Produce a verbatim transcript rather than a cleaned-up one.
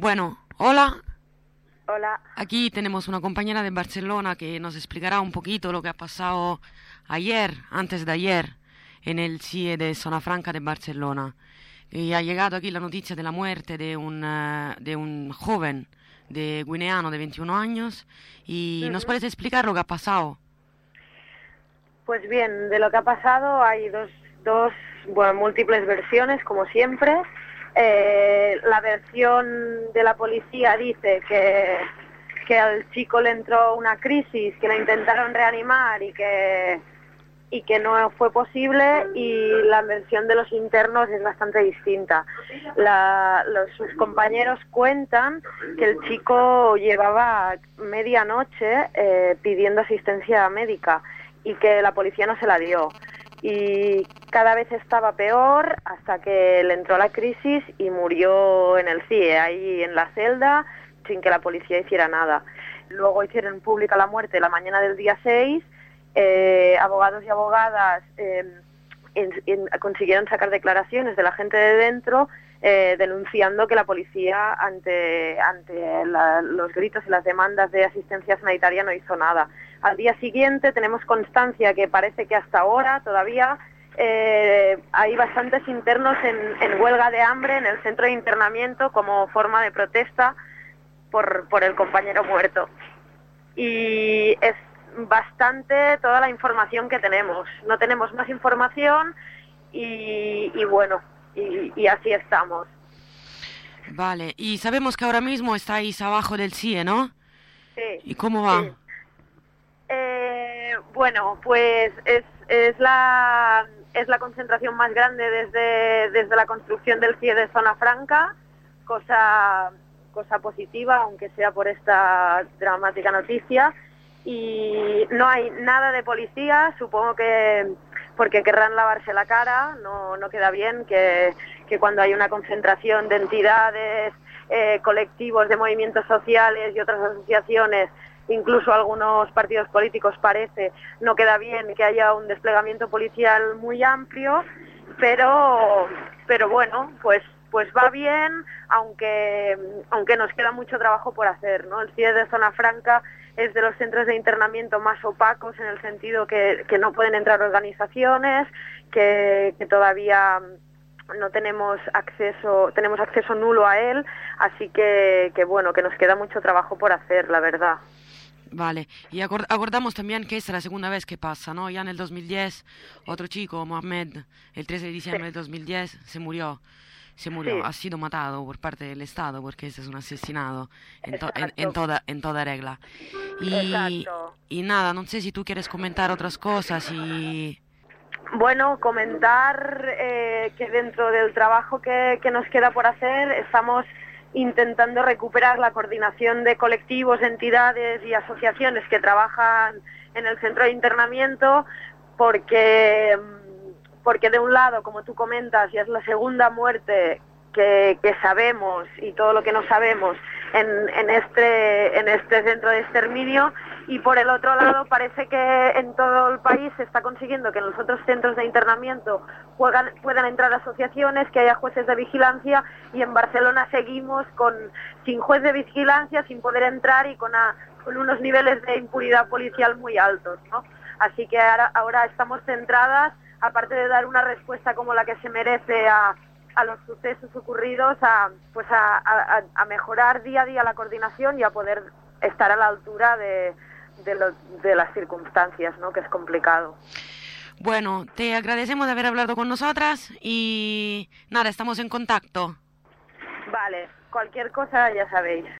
Bueno, hola. Hola. Aquí tenemos una compañera de Barcelona que nos explicará un poquito lo que ha pasado ayer, antes de ayer, en el C I E de Zona Franca de Barcelona. Y ha llegado aquí la noticia de la muerte de un, eh, de un joven de guineano de veintiún años. ¿Y nos Ujú. puedes explicar lo que ha pasado? Pues bien, de lo que ha pasado hay dos, dos bueno, múltiples versiones, como siempre. Eh, la versión de la policía dice que, que al chico le entró una crisis, que le intentaron reanimar y que, y que no fue posible, y la versión de los internos es bastante distinta. La, los, sus compañeros cuentan que el chico llevaba medianoche eh, pidiendo asistencia médica y que la policía no se la dio. Y cada vez estaba peor hasta que le entró la crisis y murió en el C I E, ahí en la celda, sin que la policía hiciera nada. Luego hicieron pública la muerte la mañana del día seis, eh, abogados y abogadas eh, en, en, consiguieron sacar declaraciones de la gente de dentro, eh, denunciando que la policía, ante, ante la, los gritos y las demandas de asistencia sanitaria, no hizo nada. Al día siguiente tenemos constancia que parece que hasta ahora todavía eh, hay bastantes internos en, en huelga de hambre en el centro de internamiento como forma de protesta por, por el compañero muerto. Y es bastante toda la información que tenemos. No tenemos más información y, y bueno, y, y así estamos. Vale, y sabemos que ahora mismo estáis abajo del C I E, ¿no? Sí. ¿Y cómo va? Sí. Eh, bueno, pues es, es la es la concentración más grande desde, desde la construcción del C I E de Zona Franca, cosa, cosa positiva, aunque sea por esta dramática noticia. Y no hay nada de policía, supongo que porque querrán lavarse la cara, no, no queda bien que, que cuando hay una concentración de entidades, eh, colectivos de movimientos sociales y otras asociaciones, incluso algunos partidos políticos, parece, no queda bien que haya un desplegamiento policial muy amplio, pero pero bueno, pues pues va bien, aunque aunque nos queda mucho trabajo por hacer, ¿no? El C I E de Zona Franca es de los centros de internamiento más opacos, en el sentido que, que no pueden entrar organizaciones, que, que todavía no tenemos acceso, tenemos acceso nulo a él, así que, que bueno, que nos queda mucho trabajo por hacer, la verdad. Vale, y acord- acordamos también que esta es la segunda vez que pasa, ¿no? Ya en el dos mil diez, otro chico, Mohamed, el trece de diciembre Sí. de dos mil diez, se murió. Se murió, Sí. ha sido matado por parte del Estado, porque este es un asesinado en, to- en, en Exacto. toda, en toda regla. Y, Exacto. y nada, no sé si tú quieres comentar otras cosas y... Bueno, comentar eh, que dentro del trabajo que, que nos queda por hacer estamos intentando recuperar la coordinación de colectivos, entidades y asociaciones que trabajan en el centro de internamiento, porque, porque de un lado, como tú comentas, ya es la segunda muerte que, que sabemos, y todo lo que no sabemos en, en, este, en este centro de exterminio, y por el otro lado parece que en todo el país se está consiguiendo que en los otros centros de internamiento juegan, puedan entrar asociaciones, que haya jueces de vigilancia, y en Barcelona seguimos con sin juez de vigilancia, sin poder entrar y con, a, con unos niveles de impunidad policial muy altos, ¿no? Así que ahora, ahora estamos centradas, aparte de dar una respuesta como la que se merece a a los sucesos ocurridos, a pues a, a, a mejorar día a día la coordinación y a poder estar a la altura de, de, lo, de las circunstancias, ¿no? Que es complicado. Bueno, te agradecemos de haber hablado con nosotras y nada, estamos en contacto. Vale, cualquier cosa ya sabéis.